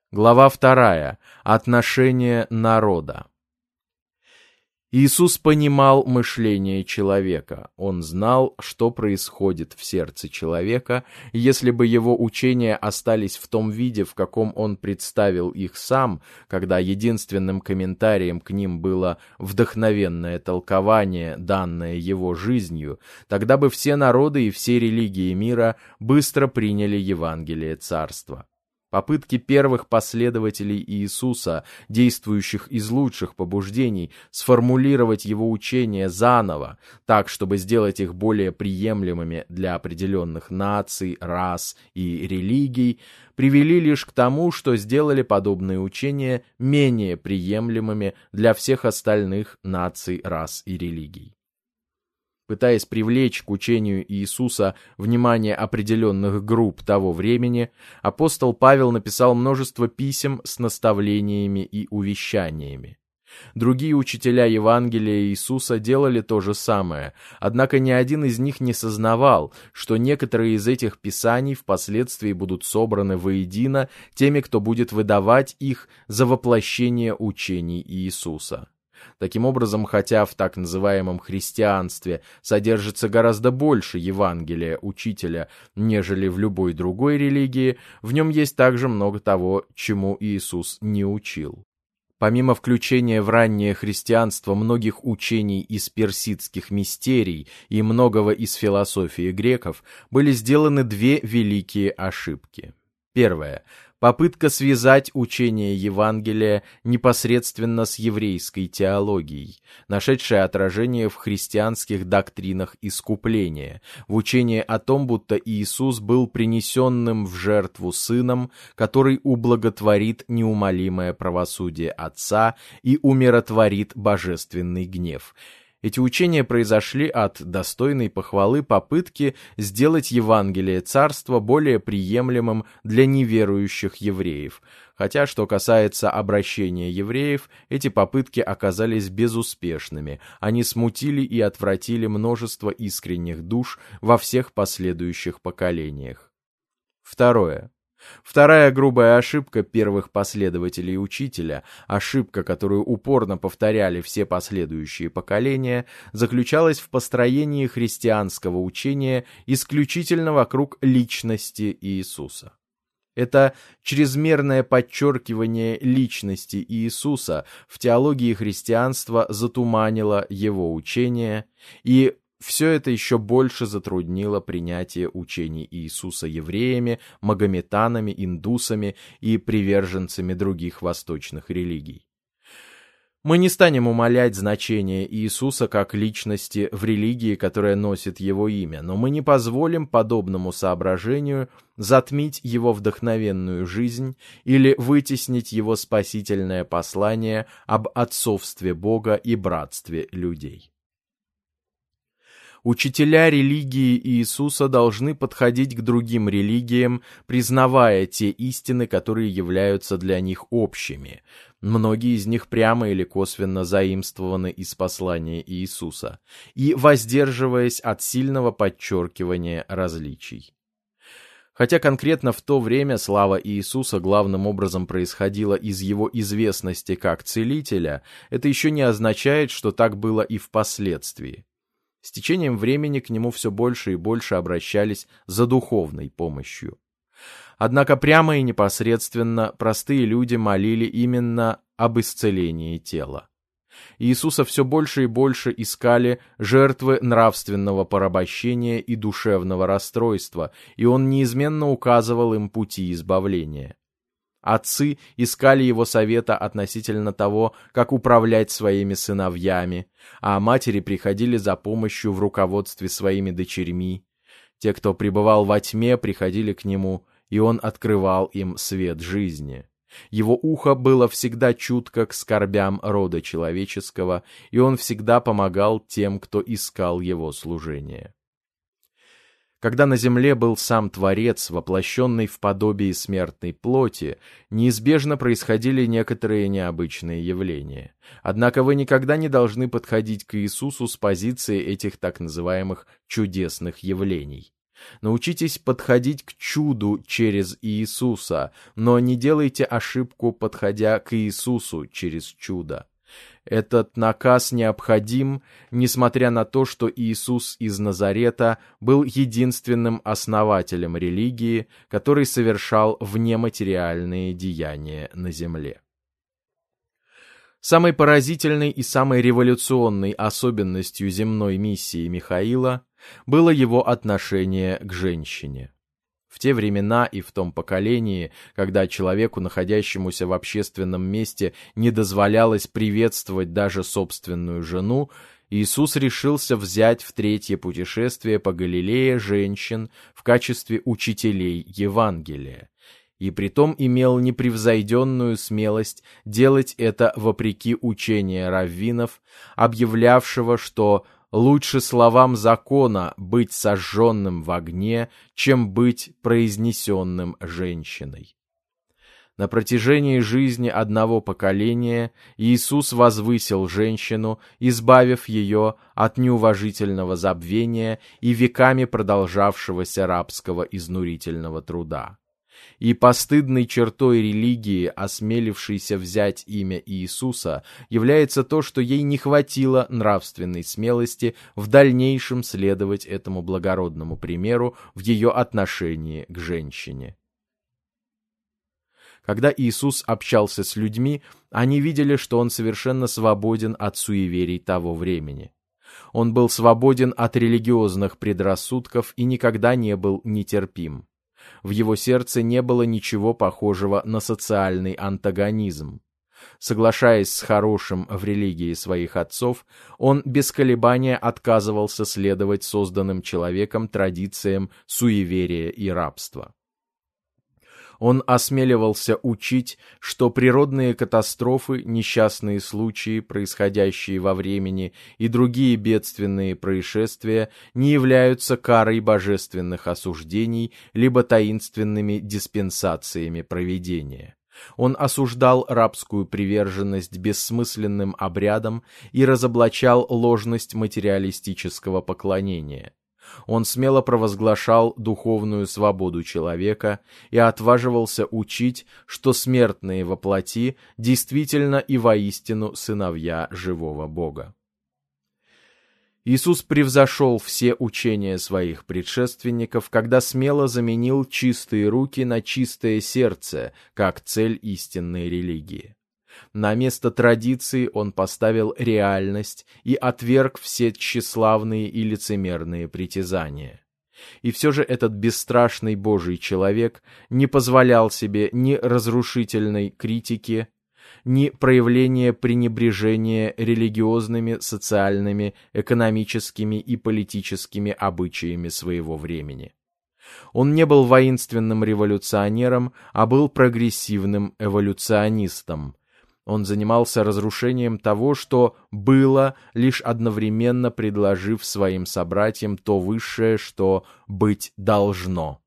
Глава 2. Отношение народа. Иисус понимал мышление человека. Он знал, что происходит в сердце человека, и если бы его учения остались в том виде, в каком он представил их сам, когда единственным комментарием к ним было вдохновенное толкование, данное его жизнью, тогда бы все народы и все религии мира быстро приняли Евангелие Царства. Попытки первых последователей Иисуса, действующих из лучших побуждений, сформулировать его учение заново, так, чтобы сделать их более приемлемыми для определенных наций, рас и религий, привели лишь к тому, что сделали подобные учения менее приемлемыми для всех остальных наций, рас и религий. Пытаясь привлечь к учению Иисуса внимание определенных групп того времени, апостол Павел написал множество писем с наставлениями и увещаниями. Другие учителя Евангелия Иисуса делали то же самое, однако ни один из них не сознавал, что некоторые из этих писаний впоследствии будут собраны воедино теми, кто будет выдавать их за воплощение учений Иисуса. Таким образом, хотя в так называемом христианстве содержится гораздо больше Евангелия учителя, нежели в любой другой религии, в нем есть также много того, чему Иисус не учил. Помимо включения в раннее христианство многих учений из персидских мистерий и многого из философии греков, были сделаны две великие ошибки. Первое. Попытка связать учение Евангелия непосредственно с еврейской теологией, нашедшая отражение в христианских доктринах искупления, в учении о том, будто Иисус был принесенным в жертву Сыном, который ублаготворит неумолимое правосудие Отца и умиротворит божественный гнев. Эти учения произошли от достойной похвалы попытки сделать Евангелие Царства более приемлемым для неверующих евреев, хотя, что касается обращения евреев, эти попытки оказались безуспешными, они смутили и отвратили множество искренних душ во всех последующих поколениях. Второе. Вторая грубая ошибка первых последователей учителя, ошибка, которую упорно повторяли все последующие поколения, заключалась в построении христианского учения исключительно вокруг личности Иисуса. Это чрезмерное подчеркивание личности Иисуса в теологии христианства затуманило его учение, и все это еще больше затруднило принятие учений Иисуса евреями, магометанами, индусами и приверженцами других восточных религий. Мы не станем умалять значение Иисуса как личности в религии, которая носит его имя, но мы не позволим подобному соображению затмить его вдохновенную жизнь или вытеснить его спасительное послание об отцовстве Бога и братстве людей. Учителя религии Иисуса должны подходить к другим религиям, признавая те истины, которые являются для них общими. Многие из них прямо или косвенно заимствованы из послания Иисуса, и воздерживаясь от сильного подчеркивания различий. Хотя конкретно в то время слава Иисуса главным образом происходила из его известности как целителя, это еще не означает, что так было и впоследствии. С течением времени к нему все больше и больше обращались за духовной помощью. Однако прямо и непосредственно простые люди молили именно об исцелении тела. Иисуса все больше и больше искали жертвы нравственного порабощения и душевного расстройства, и он неизменно указывал им пути избавления. Отцы искали его совета относительно того, как управлять своими сыновьями, а матери приходили за помощью в руководстве своими дочерьми. Те, кто пребывал во тьме, приходили к нему, и он открывал им свет жизни. Его ухо было всегда чутко к скорбям рода человеческого, и он всегда помогал тем, кто искал его служение. Когда на земле был сам Творец, воплощенный в подобии смертной плоти, неизбежно происходили некоторые необычные явления. Однако вы никогда не должны подходить к Иисусу с позиции этих так называемых чудесных явлений. Научитесь подходить к чуду через Иисуса, но не делайте ошибку, подходя к Иисусу через чудо. Этот наказ необходим, несмотря на то, что Иисус из Назарета был единственным основателем религии, который совершал внематериальные деяния на земле. Самой поразительной и самой революционной особенностью земной миссии Михаила было его отношение к женщине. В те времена и в том поколении, когда человеку, находящемуся в общественном месте, не дозволялось приветствовать даже собственную жену, Иисус решился взять в третье путешествие по Галилее женщин в качестве учителей Евангелия, и притом имел непревзойденную смелость делать это вопреки учению раввинов, объявлявшего, что лучше словам закона быть сожженным в огне, чем быть произнесенным женщиной. На протяжении жизни одного поколения Иисус возвысил женщину, избавив ее от неуважительного забвения и веками продолжавшегося рабского изнурительного труда. И постыдной чертой религии, осмелившейся взять имя Иисуса, является то, что ей не хватило нравственной смелости в дальнейшем следовать этому благородному примеру в ее отношении к женщине. Когда Иисус общался с людьми, они видели, что Он совершенно свободен от суеверий того времени. Он был свободен от религиозных предрассудков и никогда не был нетерпим. В его сердце не было ничего похожего на социальный антагонизм. Соглашаясь с хорошим в религии своих отцов, он без колебания отказывался следовать созданным человеком традициям суеверия и рабства. Он осмеливался учить, что природные катастрофы, несчастные случаи, происходящие во времени, и другие бедственные происшествия не являются карой божественных осуждений либо таинственными диспенсациями провидения. Он осуждал рабскую приверженность бессмысленным обрядам и разоблачал ложность материалистического поклонения. Он смело провозглашал духовную свободу человека и отваживался учить, что смертные во плоти действительно и воистину сыновья живого Бога. Иисус превзошел все учения своих предшественников, когда смело заменил чистые руки на чистое сердце, как цель истинной религии. На место традиции он поставил реальность и отверг все тщеславные и лицемерные притязания. И все же этот бесстрашный Божий человек не позволял себе ни разрушительной критики, ни проявления пренебрежения религиозными, социальными, экономическими и политическими обычаями своего времени. Он не был воинственным революционером, а был прогрессивным эволюционистом. Он занимался разрушением того, что было, лишь одновременно предложив своим собратьям то высшее, что быть должно.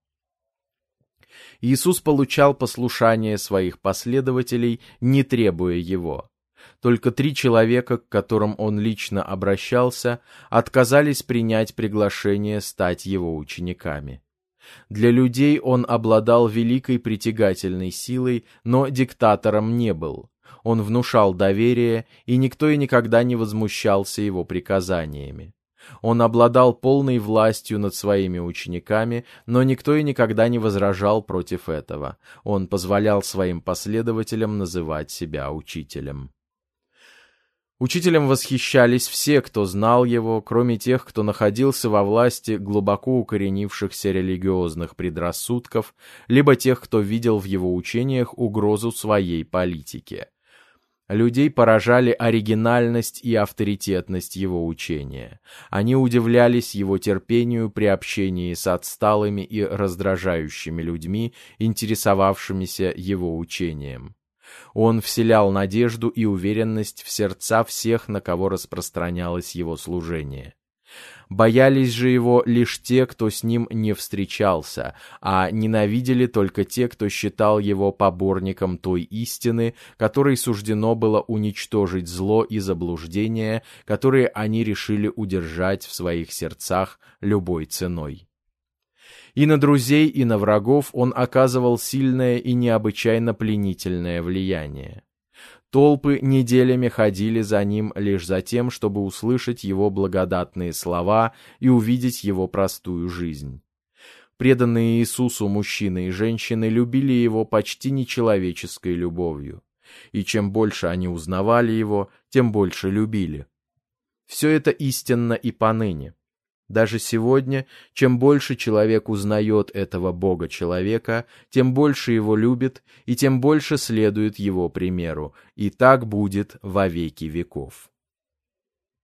Иисус получал послушание своих последователей, не требуя его. Только 3 человека, к которым он лично обращался, отказались принять приглашение стать его учениками. Для людей он обладал великой притягательной силой, но диктатором не был. Он внушал доверие, и никто и никогда не возмущался его приказаниями. Он обладал полной властью над своими учениками, но никто и никогда не возражал против этого. Он позволял своим последователям называть себя учителем. Учителем восхищались все, кто знал его, кроме тех, кто находился во власти глубоко укоренившихся религиозных предрассудков, либо тех, кто видел в его учениях угрозу своей политике. Людей поражали оригинальность и авторитетность его учения. Они удивлялись его терпению при общении с отсталыми и раздражающими людьми, интересовавшимися его учением. Он вселял надежду и уверенность в сердца всех, на кого распространялось его служение. Боялись же его лишь те, кто с ним не встречался, а ненавидели только те, кто считал его поборником той истины, которой суждено было уничтожить зло и заблуждение, которые они решили удержать в своих сердцах любой ценой. И на друзей, и на врагов он оказывал сильное и необычайно пленительное влияние. Толпы неделями ходили за ним лишь за тем, чтобы услышать его благодатные слова и увидеть его простую жизнь. Преданные Иисусу мужчины и женщины любили его почти нечеловеческой любовью. И чем больше они узнавали его, тем больше любили. Все это истинно и поныне. Даже сегодня, чем больше человек узнает этого Бога-человека, тем больше его любит и тем больше следует его примеру, и так будет во веки веков.